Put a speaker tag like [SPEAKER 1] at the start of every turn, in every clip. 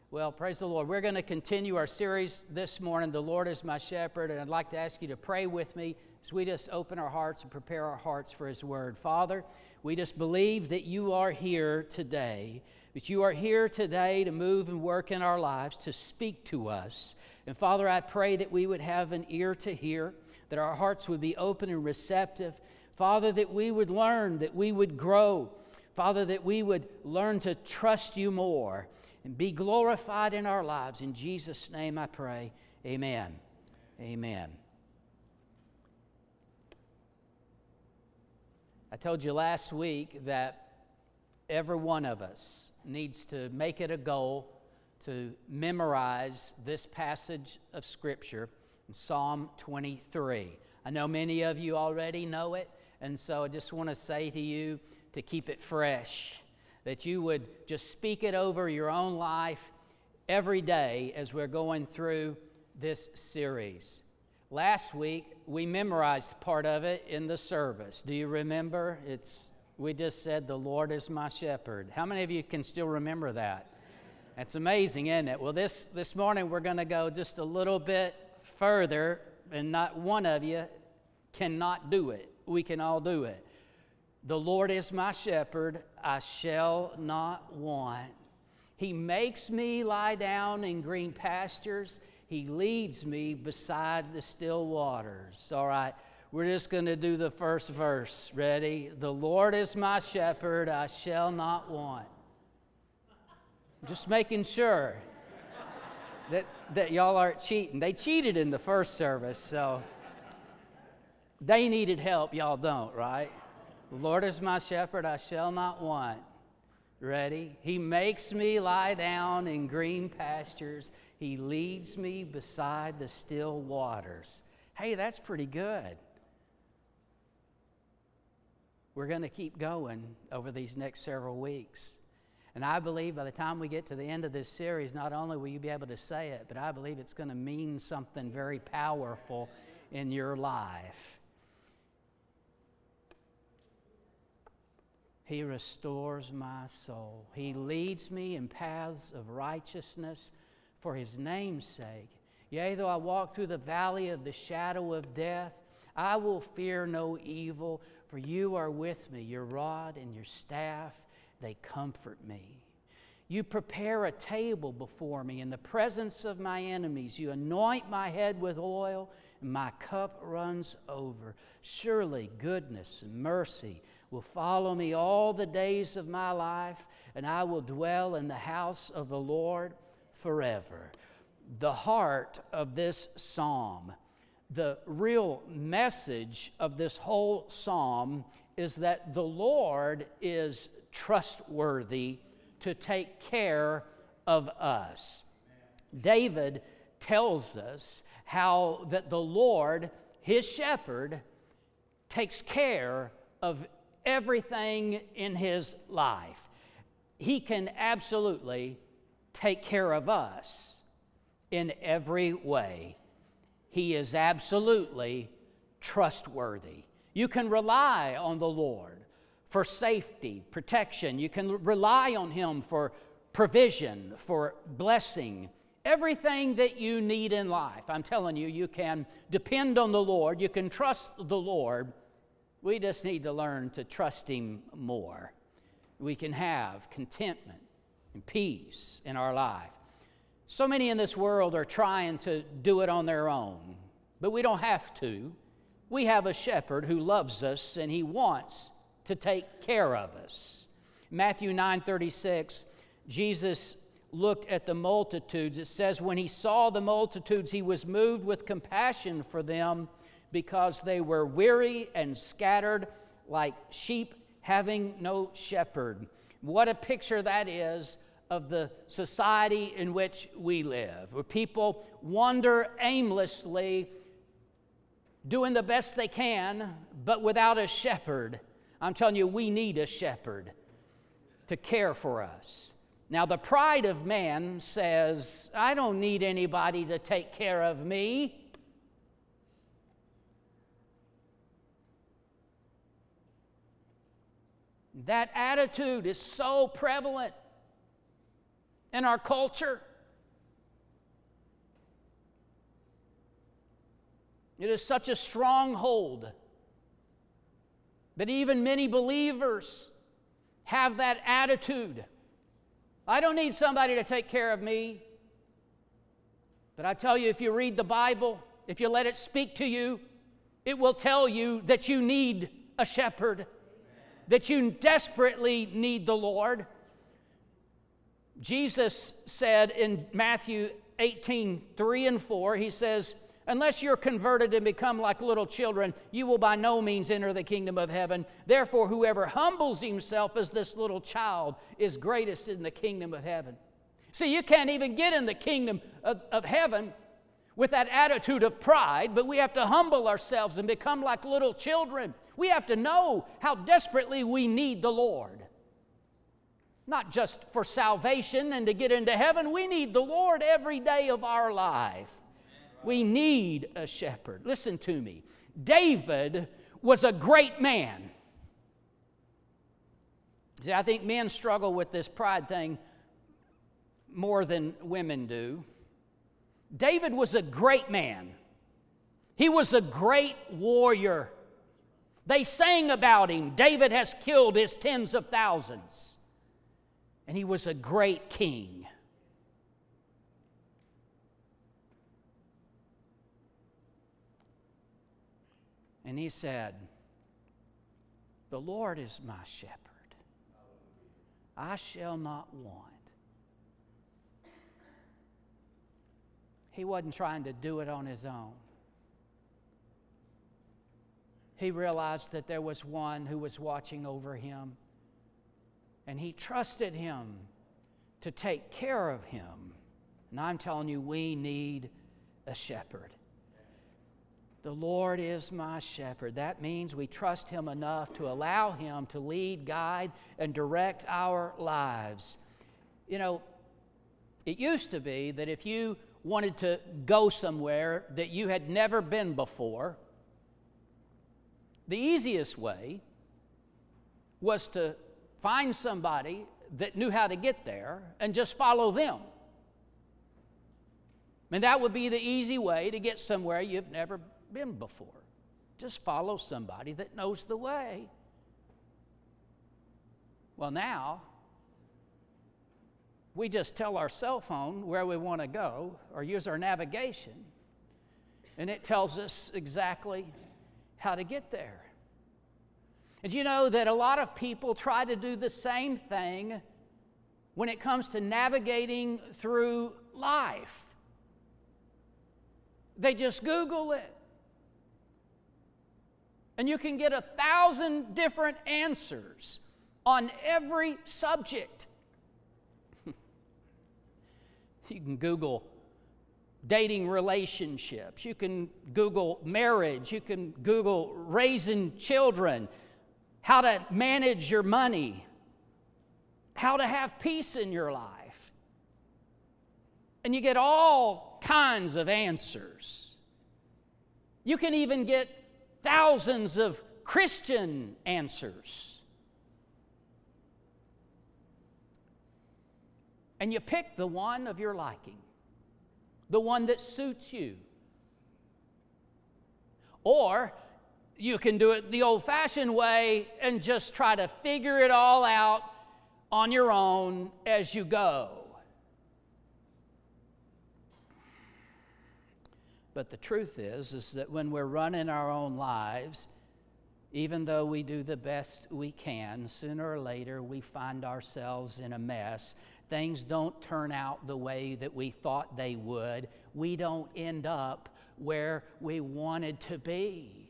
[SPEAKER 1] Well, praise the Lord. We're going to continue our series this morning, The Lord is My Shepherd, and I'd like to ask you to pray with me as we just open our hearts and prepare our hearts for His Word. Father, we just believe that You are here today, that You are here today to move and work in our lives, to speak to us. And Father, I pray that we would have an ear to hear, that our hearts would be open and receptive. Father, that we would learn, that we would grow. Father, that we would learn to trust You more and be glorified in our lives. In Jesus' name I pray, amen. Amen. I told you last week that every one of us needs to make it a goal to memorize this passage of Scripture in Psalm 23. I know many of you already know it, and so I just want to say to you to keep it fresh, that you would just speak it over your own life every day as we're going through this series. Last week, we memorized part of it in the service. Do you remember? We just said, "The Lord is my shepherd." How many of you can still remember that? That's amazing, isn't it? Well, this morning, we're going to go just a little bit further, and not one of you cannot do it. We can all do it. The Lord is my shepherd, I shall not want. He makes me lie down in green pastures. He leads me beside the still waters. All right, we're just going to do the first verse. Ready? The Lord is my shepherd, I shall not want. Just making sure that y'all aren't cheating. They cheated in the first service, so they needed help. Y'all don't, right? The Lord is my shepherd, I shall not want. Ready? He makes me lie down in green pastures. He leads me beside the still waters. Hey, that's pretty good. We're going to keep going over these next several weeks. And I believe by the time we get to the end of this series, not only will you be able to say it, but I believe it's going to mean something very powerful in your life. He restores my soul. He leads me in paths of righteousness for His name's sake. Yea, though I walk through the valley of the shadow of death, I will fear no evil, for You are with me. Your rod and Your staff, they comfort me. You prepare a table before me in the presence of my enemies. You anoint my head with oil, and my cup runs over. Surely goodness and mercy will follow me all the days of my life, and I will dwell in the house of the Lord forever. The heart of this psalm, the real message of this whole psalm is that the Lord is trustworthy to take care of us. David tells us how that the Lord, his shepherd, takes care of everything in his life. He can absolutely take care of us in every way. He is absolutely trustworthy. You can rely on the Lord for safety, protection. You can rely on Him for provision, for blessing. Everything that you need in life, I'm telling you, you can depend on the Lord. You can trust the Lord. We just need to learn to trust Him more. We can have contentment and peace in our life. So many in this world are trying to do it on their own, but we don't have to. We have a shepherd who loves us, and He wants to take care of us. Matthew 9:36, Jesus looked at the multitudes. It says, when He saw the multitudes, He was moved with compassion for them, because they were weary and scattered like sheep having no shepherd. What a picture that is of the society in which we live, where people wander aimlessly, doing the best they can, but without a shepherd. I'm telling you, we need a shepherd to care for us. Now, the pride of man says, I don't need anybody to take care of me. That attitude is so prevalent in our culture. It is such a stronghold that even many believers have that attitude. I don't need somebody to take care of me. But I tell you, if you read the Bible, if you let it speak to you, it will tell you that you need a shepherd, that you desperately need the Lord. Jesus said in Matthew 18:3-4, he says, unless you're converted and become like little children, you will by no means enter the kingdom of heaven. Therefore, whoever humbles himself as this little child is greatest in the kingdom of heaven. See, you can't even get in the kingdom of heaven with that attitude of pride, but we have to humble ourselves and become like little children. We have to know how desperately we need the Lord. Not just for salvation and to get into heaven, we need the Lord every day of our life. We need a shepherd. Listen to me. David was a great man. See, I think men struggle with this pride thing more than women do. David was a great man. He was a great warrior. They sang about him. David has killed his tens of thousands. And he was a great king. And he said, the Lord is my shepherd. I shall not want. He wasn't trying to do it on his own. He realized that there was one who was watching over him, and he trusted him to take care of him. And I'm telling you, we need a shepherd. The Lord is my shepherd. That means we trust him enough to allow him to lead, guide, and direct our lives. You know, it used to be that if you wanted to go somewhere that you had never been before, the easiest way was to find somebody that knew how to get there and just follow them. And that would be the easy way to get somewhere you've never been before. Just follow somebody that knows the way. Well, now, we just tell our cell phone where we want to go or use our navigation, and it tells us exactly how to get there. And you know that a lot of people try to do the same thing when it comes to navigating through life. They just Google it. And you can get 1,000 different answers on every subject. You can Google dating relationships. You can Google marriage. You can Google raising children, how to manage your money, how to have peace in your life. And you get all kinds of answers. You can even get thousands of Christian answers. And you pick the one of your liking, the one that suits you. Or you can do it the old-fashioned way and just try to figure it all out on your own as you go. But the truth is that when we're running our own lives, even though we do the best we can, sooner or later we find ourselves in a mess. Things don't turn out the way that we thought they would. We don't end up where we wanted to be.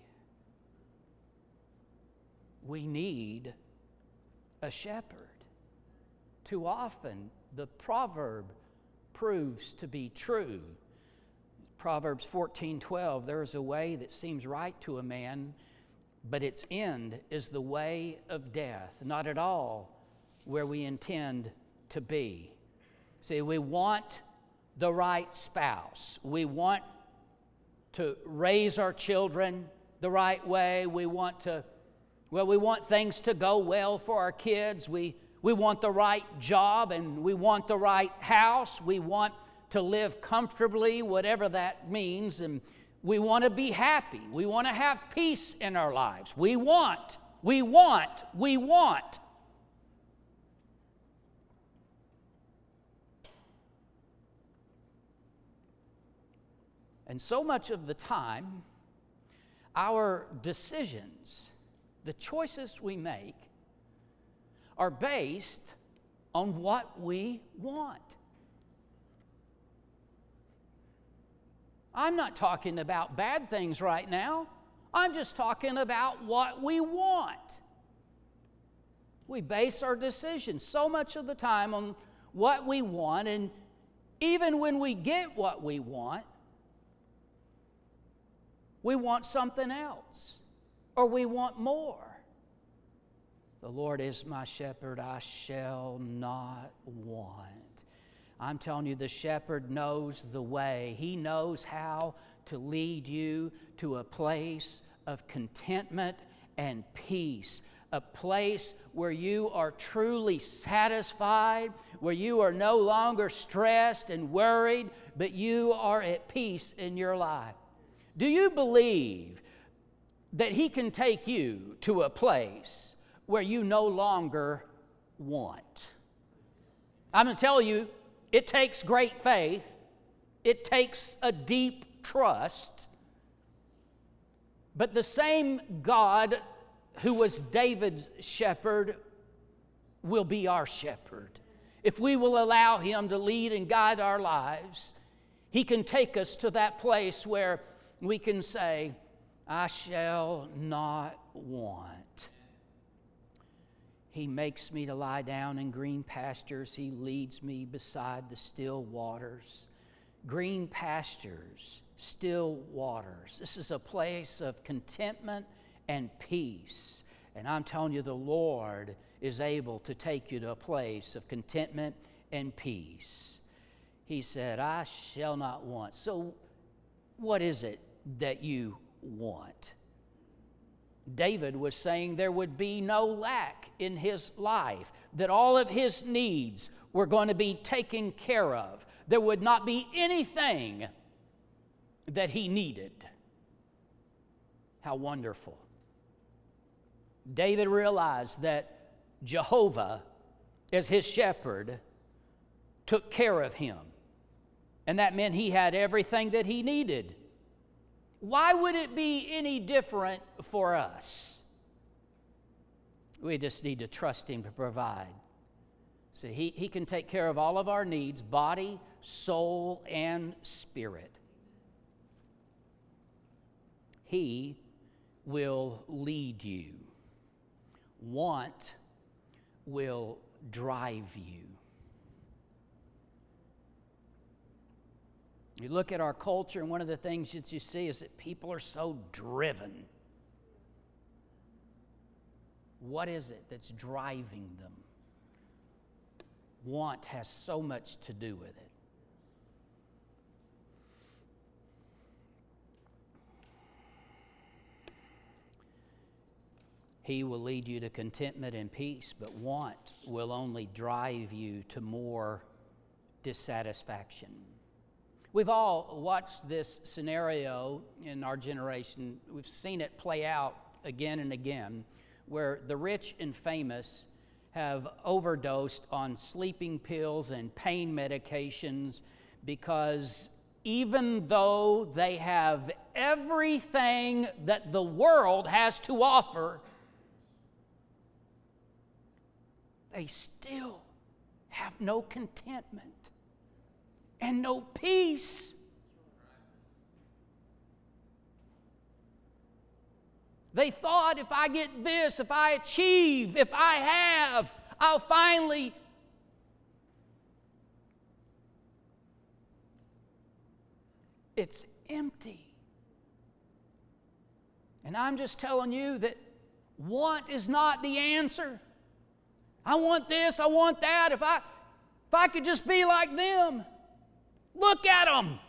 [SPEAKER 1] We need a shepherd. Too often, the proverb proves to be true. Proverbs 14:12, there is a way that seems right to a man, but its end is the way of death. Not at all where we intend to be. See, we want the right spouse. We want to raise our children the right way. We want things to go well for our kids. We want the right job, and we want the right house. We want to live comfortably, whatever that means, and We want to be happy. We want to have peace in our lives. We want. And so much of the time, our decisions, the choices we make, are based on what we want. I'm not talking about bad things right now. I'm just talking about what we want. We base our decisions so much of the time on what we want, and even when we get what we want something else, or we want more. The Lord is my shepherd, I shall not want. I'm telling you, the shepherd knows the way. He knows how to lead you to a place of contentment and peace, a place where you are truly satisfied, where you are no longer stressed and worried, but you are at peace in your life. Do you believe that He can take you to a place where you no longer want? I'm going to tell you, it takes great faith. It takes a deep trust. But the same God who was David's shepherd will be our shepherd. If we will allow Him to lead and guide our lives, He can take us to that place where we can say, I shall not want. He makes me to lie down in green pastures. He leads me beside the still waters. Green pastures, still waters. This is a place of contentment and peace. And I'm telling you, the Lord is able to take you to a place of contentment and peace. He said, I shall not want. So what is it that you want? David was saying there would be no lack in his life, that all of his needs were going to be taken care of. There would not be anything that he needed. How wonderful. David realized that Jehovah, as his shepherd, took care of him. And that meant he had everything that he needed. Why would it be any different for us? We just need to trust Him to provide. See, he can take care of all of our needs, body, soul, and spirit. He will lead you. Want will drive you. You look at our culture, and one of the things that you see is that people are so driven. What is it that's driving them? Want has so much to do with it. He will lead you to contentment and peace, but want will only drive you to more dissatisfaction. We've all watched this scenario in our generation. We've seen it play out again and again, where the rich and famous have overdosed on sleeping pills and pain medications because even though they have everything that the world has to offer, they still have no contentment and no peace. They thought, if I get this, if I achieve, if I have, I'll finally. It's empty. And I'm just telling you that want is not the answer. I want this, I want that. If I could just be like them. Look at them.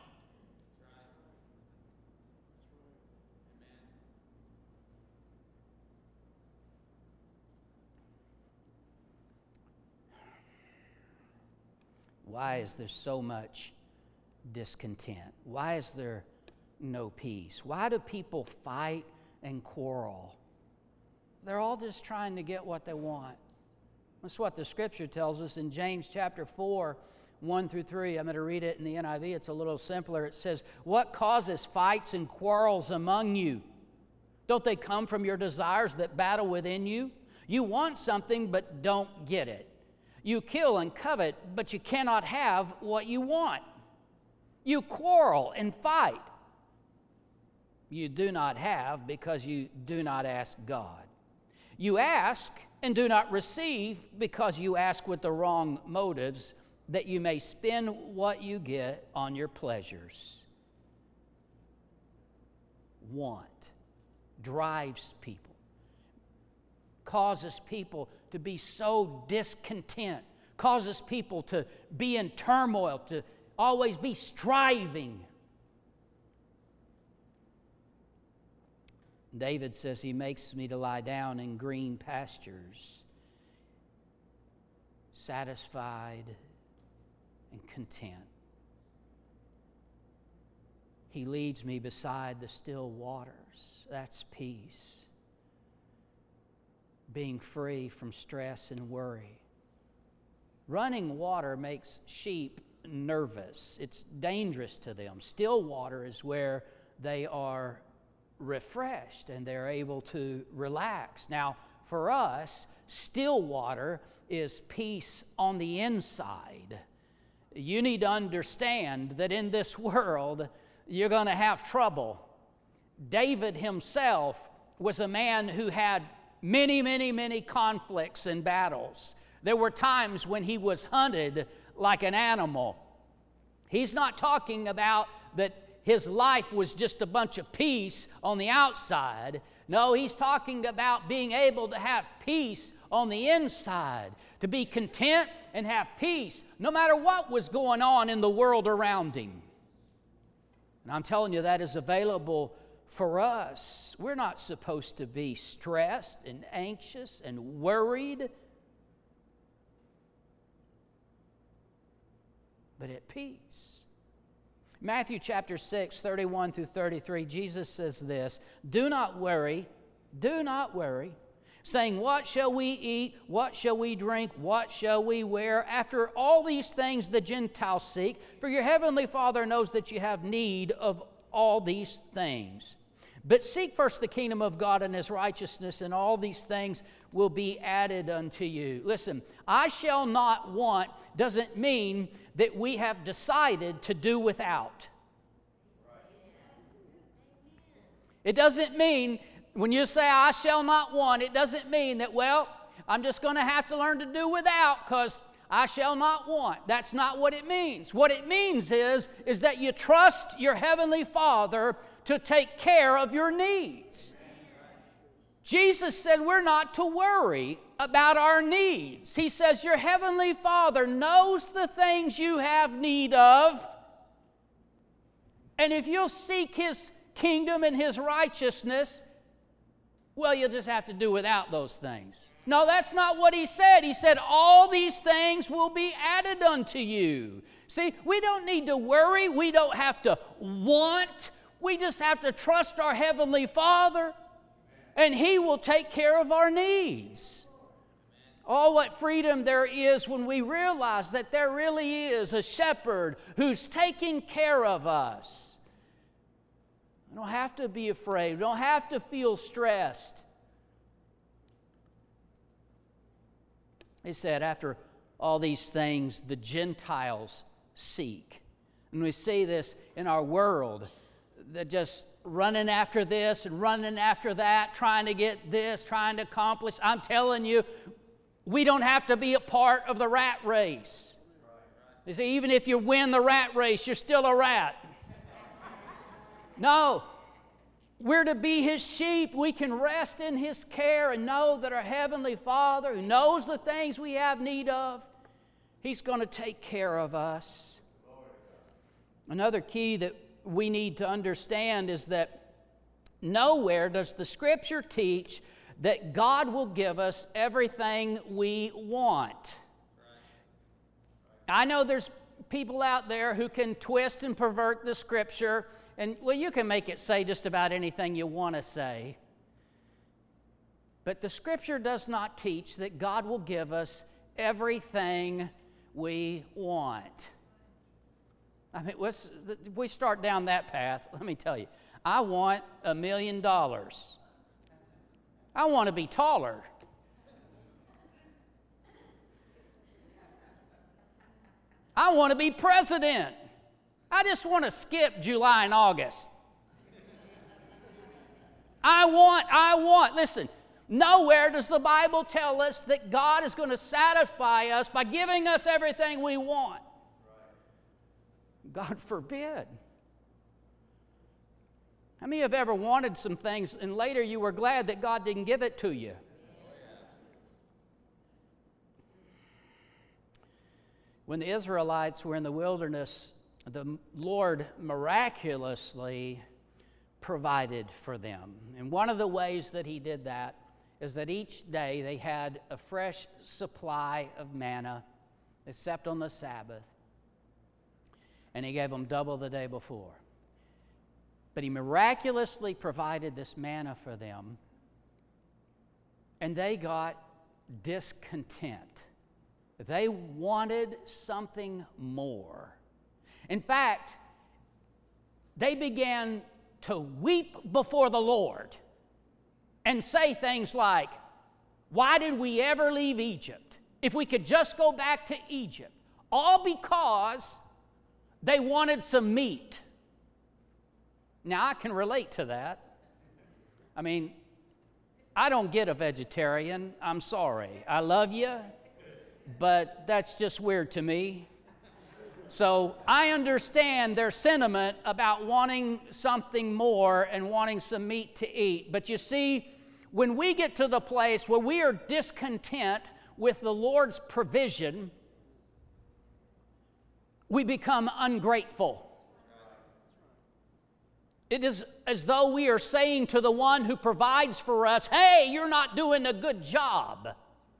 [SPEAKER 1] Why is there so much discontent? Why is there no peace. Why do people fight and quarrel? They're all just trying to get what they want. That's what the Scripture tells us in James chapter 4, 1 through 3. I'm going to read it in the NIV. It's a little simpler. It says, "What causes fights and quarrels among you? Don't they come from your desires that battle within you? You want something but don't get it. You kill and covet, but you cannot have what you want. You quarrel and fight. You do not have because you do not ask God. You ask and do not receive because you ask with the wrong motives, that you may spend what you get on your pleasures." Want drives people, causes people to be so discontent, causes people to be in turmoil, to always be striving. David says, "He makes me to lie down in green pastures, satisfied and content. He leads me beside the still waters." That's peace. Being free from stress and worry. Running water makes sheep nervous. It's dangerous to them. Still water is where they are refreshed and they're able to relax. Now, for us, still water is peace on the inside. You need to understand that in this world, you're going to have trouble. David himself was a man who had many conflicts and battles. There were times when he was hunted like an animal. He's not talking about that his life was just a bunch of peace on the outside. No, he's talking about being able to have peace on the inside, to be content and have peace no matter what was going on in the world around him. And I'm telling you, that is available for us. We're not supposed to be stressed and anxious and worried, but at peace. Matthew chapter 6, 31 through 33, Jesus says this, do not worry, saying, what shall we eat? What shall we drink? What shall we wear? After all these things the Gentiles seek, for your heavenly Father knows that you have need of all these things. But seek first the kingdom of God and His righteousness, and all these things will be added unto you. Listen, I shall not want doesn't mean that we have decided to do without. It doesn't mean, when you say I shall not want, it doesn't mean that, well, I'm just going to have to learn to do without because I shall not want. That's not what it means. What it means is that you trust your Heavenly Father to take care of your needs. Jesus said we're not to worry about our needs. He says your Heavenly Father knows the things you have need of, and if you'll seek His kingdom and His righteousness, well, you'll just have to do without those things. No, that's not what He said. He said all these things will be added unto you. See, we don't need to worry. We don't have to want. We just have to trust our Heavenly Father, and He will take care of our needs. Oh, what freedom there is when we realize that there really is a shepherd who's taking care of us. We don't have to be afraid. We don't have to feel stressed. He said, after all these things, the Gentiles seek. And we see this in our world. They're just running after this and running after that, trying to get this, trying to accomplish. I'm telling you, we don't have to be a part of the rat race. You see, even if you win the rat race, you're still a rat. No, we're to be His sheep. We can rest in His care and know that our Heavenly Father, who knows the things we have need of, He's going to take care of us. Another key that we need to understand is that nowhere does the Scripture teach that God will give us everything we want. I know there's people out there who can twist and pervert the Scripture, and, well, you can make it say just about anything you want to say. But the Scripture does not teach that God will give us everything we want. I mean, we start down that path. Let me tell you, I want $1 million. I want to be taller. I want to be president. I just want to skip July and August. I want. Listen, nowhere does the Bible tell us that God is going to satisfy us by giving us everything we want. God forbid. How many have ever wanted some things and later you were glad that God didn't give it to you? When the Israelites were in the wilderness, the Lord miraculously provided for them. And one of the ways that He did that is that each day they had a fresh supply of manna, except on the Sabbath. And He gave them double the day before. But He miraculously provided this manna for them, and they got discontent. They wanted something more. In fact, they began to weep before the Lord and say things like, "Why did we ever leave Egypt? If we could just go back to Egypt." All because they wanted some meat. Now, I can relate to that. I mean, I don't get a vegetarian. I'm sorry. I love you, but that's just weird to me. So I understand their sentiment about wanting something more and wanting some meat to eat. But you see, when we get to the place where we are discontent with the Lord's provision, we become ungrateful. It is as though we are saying to the one who provides for us, "Hey, you're not doing a good job."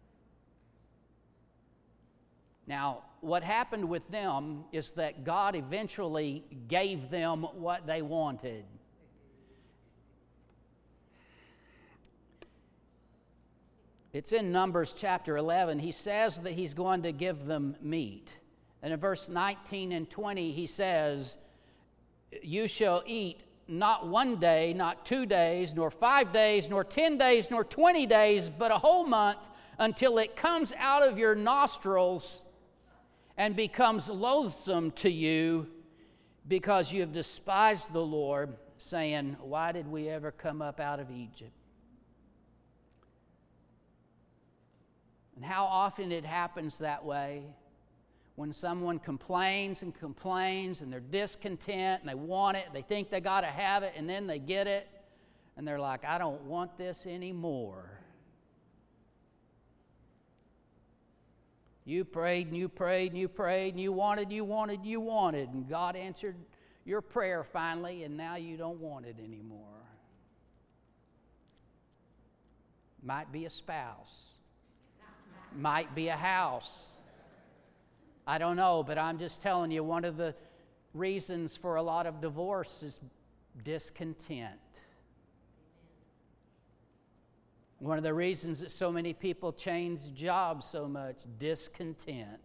[SPEAKER 1] Now, what happened with them is that God eventually gave them what they wanted. It's in Numbers chapter 11. He says that He's going to give them meat. And in verse 19 and 20, He says, "You shall eat not 1 day, not 2 days, nor 5 days, nor 10 days, nor 20 days, but a whole month, until it comes out of your nostrils and becomes loathsome to you, because you have despised the Lord, saying, 'Why did we ever come up out of Egypt?'" And how often it happens that way, when someone complains and complains and they're discontent and they want it, they think they got to have it, and then they get it, and they're like, "I don't want this anymore." You prayed and you prayed and you prayed and you wanted, and God answered your prayer finally, and now you don't want it anymore. Might be a spouse. Might be a house. I don't know, but I'm just telling you, one of the reasons for a lot of divorce is discontent. One of the reasons that so many people change jobs so much, discontent.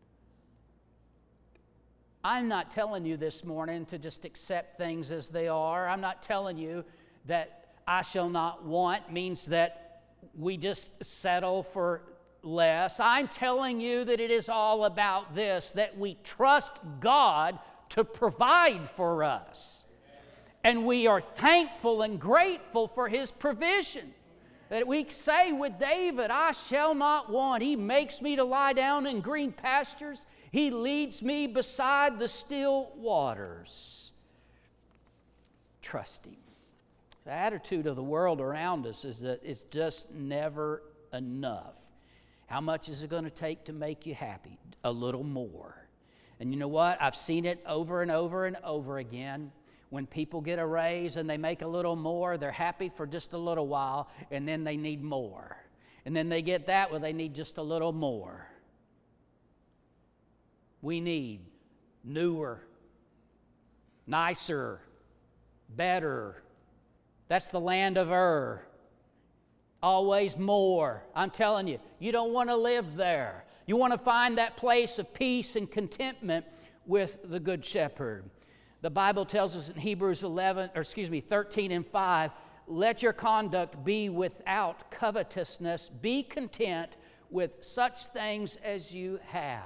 [SPEAKER 1] I'm not telling you this morning to just accept things as they are. I'm not telling you that "I shall not want" means that we just settle for less. I'm telling you that it is all about this, that we trust God to provide for us. And we are thankful and grateful for His provision. That we say with David, "I shall not want. He makes me to lie down in green pastures. He leads me beside the still waters." Trust Him. The attitude of the world around us is that it's just never enough. How much is it going to take to make you happy? A little more. And you know what? I've seen it over and over and over again. When people get a raise and they make a little more, they're happy for just a little while, and then they need more. And then they get that, well, they need just a little more. We need newer, nicer, better. That's the land of Ur. Always more. I'm telling you, you don't want to live there. You want to find that place of peace and contentment with the Good Shepherd. The Bible tells us in Hebrews 13 and 5, let your conduct be without covetousness. Be content with such things as you have.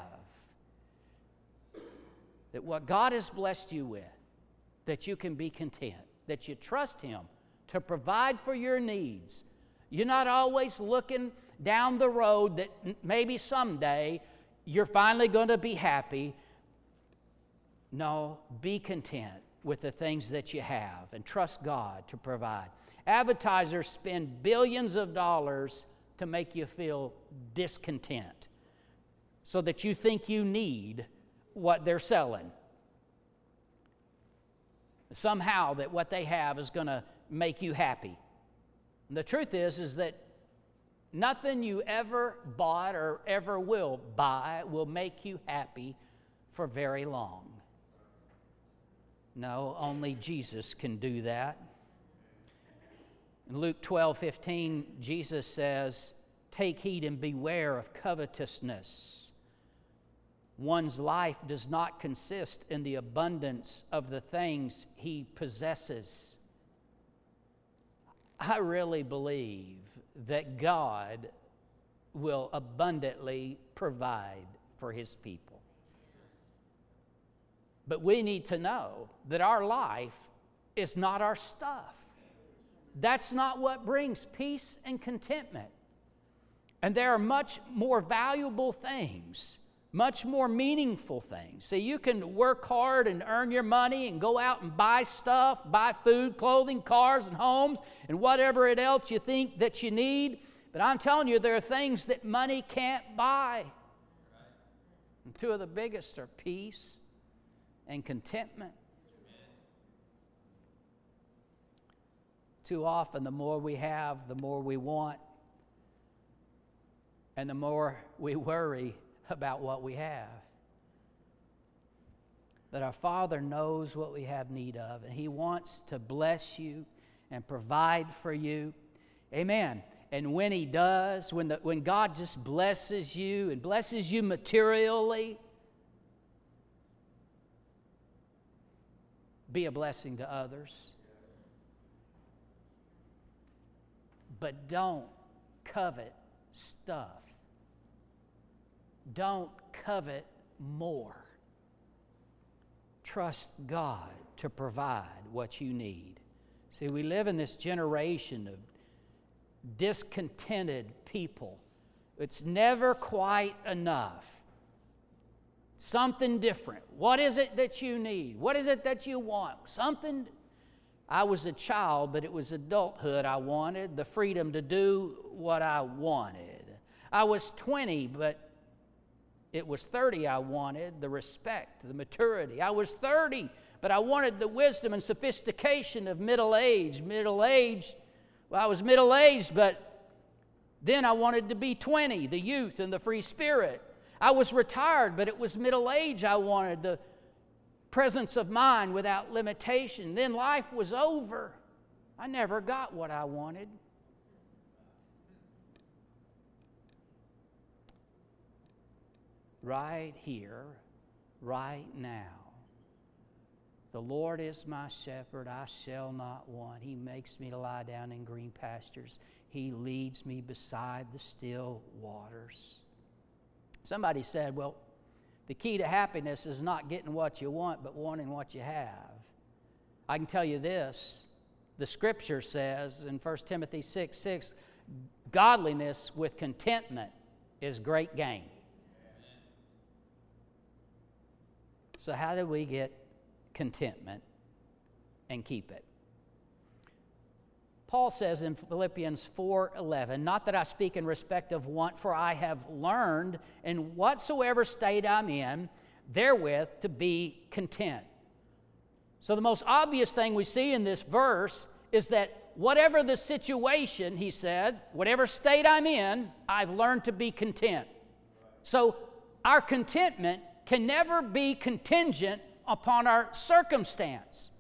[SPEAKER 1] That what God has blessed you with, that you can be content, that you trust Him to provide for your needs. You're not always looking down the road that maybe someday you're finally going to be happy. No, be content with the things that you have and trust God to provide. Advertisers spend billions of dollars to make you feel discontent so that you think you need what they're selling. Somehow that what they have is going to make you happy. And the truth is that nothing you ever bought or ever will buy will make you happy for very long. No, only Jesus can do that. In Luke 12:15, Jesus says, take heed and beware of covetousness. One's life does not consist in the abundance of the things he possesses. I really believe that God will abundantly provide for His people. But we need to know that our life is not our stuff. That's not what brings peace and contentment. And there are much more valuable things, much more meaningful things. See, you can work hard and earn your money and go out and buy stuff, buy food, clothing, cars, and homes, and whatever else you think that you need. But I'm telling you, there are things that money can't buy. And two of the biggest are peace and contentment. Too often, the more we have, the more we want, and the more we worry about what we have. That our Father knows what we have need of, and He wants to bless you and provide for you. Amen. And when He does, when God just blesses you and blesses you materially, be a blessing to others. But don't covet stuff. Don't covet more. Trust God to provide what you need. See, we live in this generation of discontented people. It's never quite enough. Something different. What is it that you need? What is it that you want? Something. I was a child, but it was adulthood I wanted, the freedom to do what I wanted. I was 20, but it was 30 I wanted, the respect, the maturity. I was 30, but I wanted the wisdom and sophistication of middle age. Well, I was middle-aged, but then I wanted to be 20, the youth and the free spirit. I was retired, but it was middle age I wanted, the presence of mind without limitation. Then life was over. I never got what I wanted. Right here, right now. The Lord is my shepherd, I shall not want. He makes me to lie down in green pastures. He leads me beside the still waters. Somebody said, well, the key to happiness is not getting what you want, but wanting what you have. I can tell you this. The Scripture says in 1 Timothy 6:6, godliness with contentment is great gain. So how do we get contentment and keep it? Paul says in Philippians 4:11, not that I speak in respect of want, for I have learned in whatsoever state I'm in, therewith to be content. So the most obvious thing we see in this verse is that whatever the situation, he said, whatever state I'm in, I've learned to be content. So our contentment can never be contingent upon our circumstance.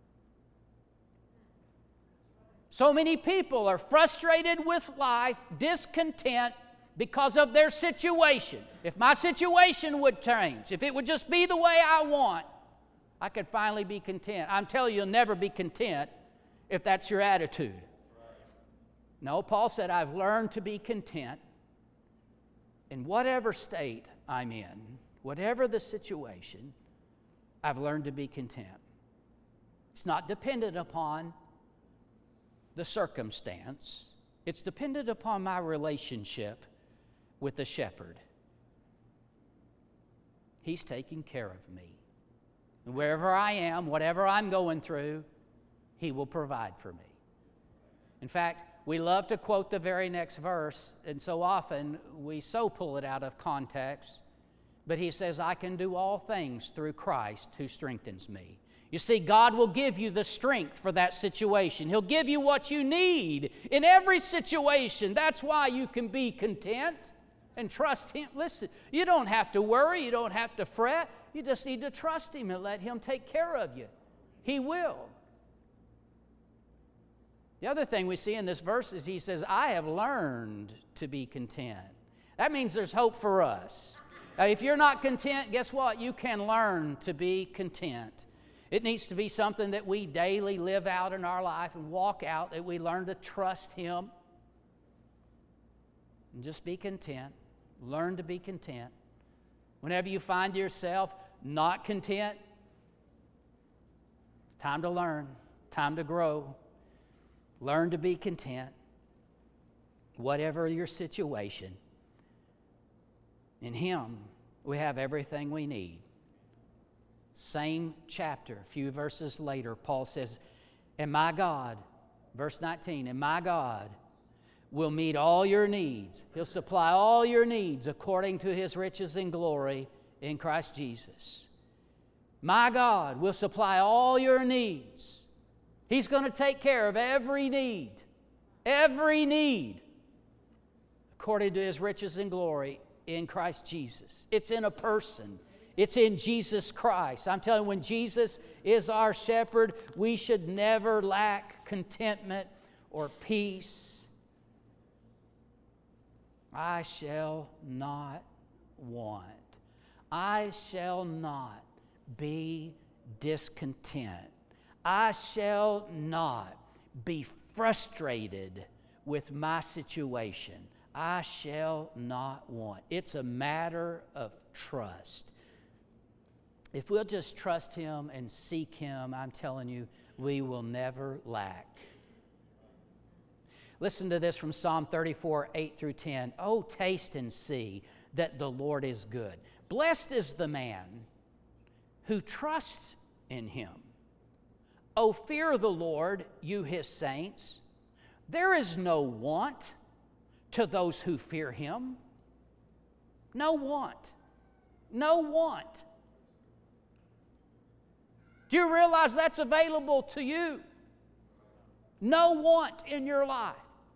[SPEAKER 1] So many people are frustrated with life, discontent because of their situation. If my situation would change, if it would just be the way I want, I could finally be content. I'm telling you, you'll never be content if that's your attitude. No, Paul said, I've learned to be content in whatever state I'm in, whatever the situation, I've learned to be content. It's not dependent upon the circumstance. It's dependent upon my relationship with the shepherd. He's taking care of me. And wherever I am, whatever I'm going through, He will provide for me. In fact, we love to quote the very next verse, and so often we so pull it out of context. But he says, I can do all things through Christ who strengthens me. You see, God will give you the strength for that situation. He'll give you what you need in every situation. That's why you can be content and trust Him. Listen, you don't have to worry. You don't have to fret. You just need to trust Him and let Him take care of you. He will. The other thing we see in this verse is he says, I have learned to be content. That means there's hope for us. Now, if you're not content, guess what? You can learn to be content. It needs to be something that we daily live out in our life and walk out, that we learn to trust Him and just be content. Learn to be content. Whenever you find yourself not content, time to learn, time to grow. Learn to be content, whatever your situation. In Him, we have everything we need. Same chapter, a few verses later, Paul says, and my God, verse 19, and my God will meet all your needs. He'll supply all your needs according to His riches and glory in Christ Jesus. My God will supply all your needs. He's going to take care of every need, according to His riches and glory in Christ Jesus. It's in a person. It's in Jesus Christ. I'm telling you, when Jesus is our shepherd, we should never lack contentment or peace. I shall not want. I shall not be discontent. I shall not be frustrated with my situation. I shall not want. It's a matter of trust. If we'll just trust Him and seek Him, I'm telling you, we will never lack. Listen to this from Psalm 34, 8 through 10. Oh, taste and see that the Lord is good. Blessed is the man who trusts in Him. Oh, fear the Lord, you His saints. There is no want to those who fear Him. No want. No want. Do you realize that's available to you? No want in your life.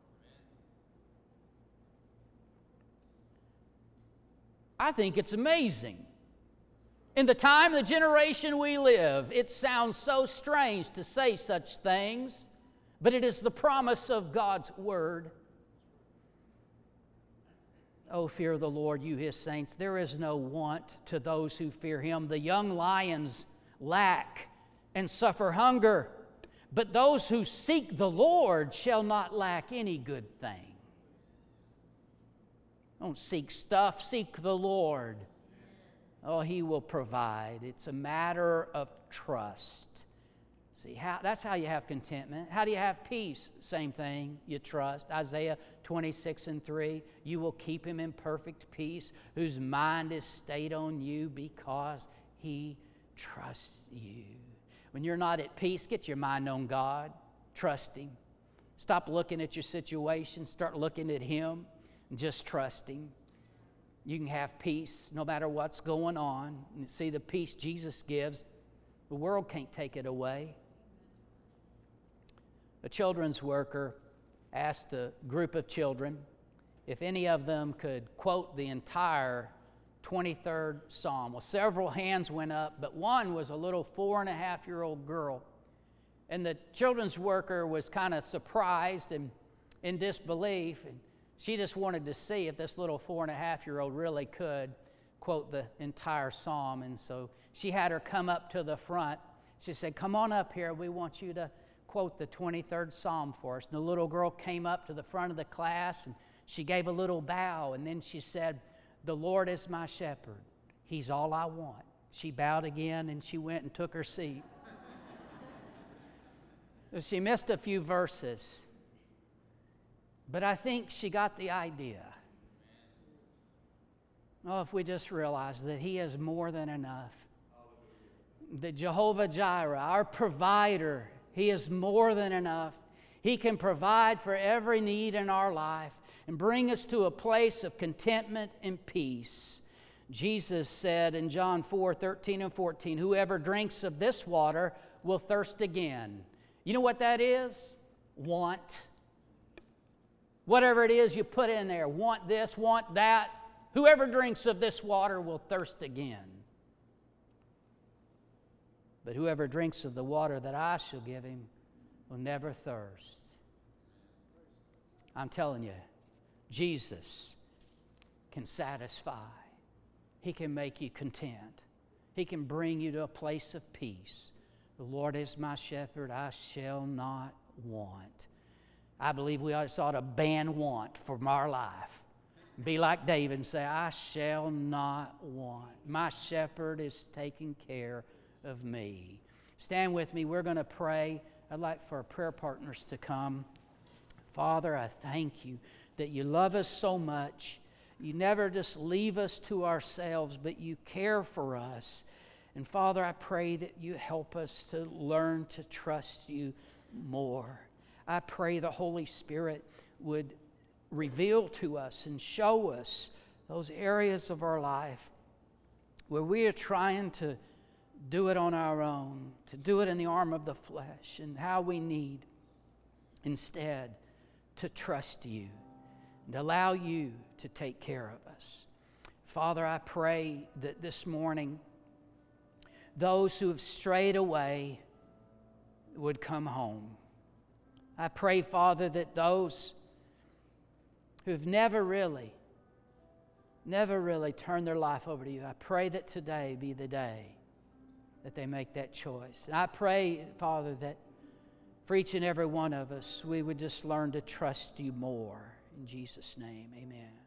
[SPEAKER 1] I think it's amazing. In the time, the generation we live, it sounds so strange to say such things, but it is the promise of God's Word. Oh, fear the Lord, you His saints. There is no want to those who fear Him. The young lions lack and suffer hunger, but those who seek the Lord shall not lack any good thing. Don't seek stuff, seek the Lord. Oh, He will provide. It's a matter of trust. See, that's how you have contentment. How do you have peace? Same thing, you trust. Isaiah 26 and 3, you will keep him in perfect peace, whose mind is stayed on you because he trusts you. When you're not at peace, get your mind on God. Trust Him. Stop looking at your situation. Start looking at Him and just trust Him. You can have peace no matter what's going on. And see, the peace Jesus gives, the world can't take it away. A children's worker asked a group of children if any of them could quote the entire 23rd Psalm. Well, several hands went up, but one was a little 4.5-year-old girl. And the children's worker was kind of surprised and in disbelief, and she just wanted to see if this little 4.5-year-old really could quote the entire psalm. And so she had her come up to the front. She said, "Come on up here. We want you to quote the 23rd Psalm for us." And the little girl came up to the front of the class, and she gave a little bow, and then she said, "The Lord is my shepherd. He's all I want." She bowed again, and she went and took her seat. She missed a few verses, but I think she got the idea. Oh, if we just realize that He is more than enough. That Jehovah Jireh, our provider, He is more than enough. He can provide for every need in our life and bring us to a place of contentment and peace. Jesus said in John 4:13 and 14, "Whoever drinks of this water will thirst again." You know what that is? Want. Whatever it is you put in there, want this, want that. Whoever drinks of this water will thirst again. But whoever drinks of the water that I shall give him will never thirst. I'm telling you, Jesus can satisfy. He can make you content. He can bring you to a place of peace. The Lord is my shepherd, I shall not want. I believe we ought to ban want from our life. Be like David and say, "I shall not want. My shepherd is taking care of me." Stand with me. We're going to pray. I'd like for our prayer partners to come. Father, I thank you that you love us so much. You never just leave us to ourselves, but you care for us. And Father, I pray that you help us to learn to trust you more. I pray the Holy Spirit would reveal to us and show us those areas of our life where we are trying to do it on our own, to do it in the arm of the flesh, and how we need instead to trust you and allow you to take care of us. Father, I pray that this morning those who have strayed away would come home. I pray, Father, that those who've never really turned their life over to you, I pray that today be the day that they make that choice. And I pray, Father, that for each and every one of us, we would just learn to trust you more. In Jesus' name, amen.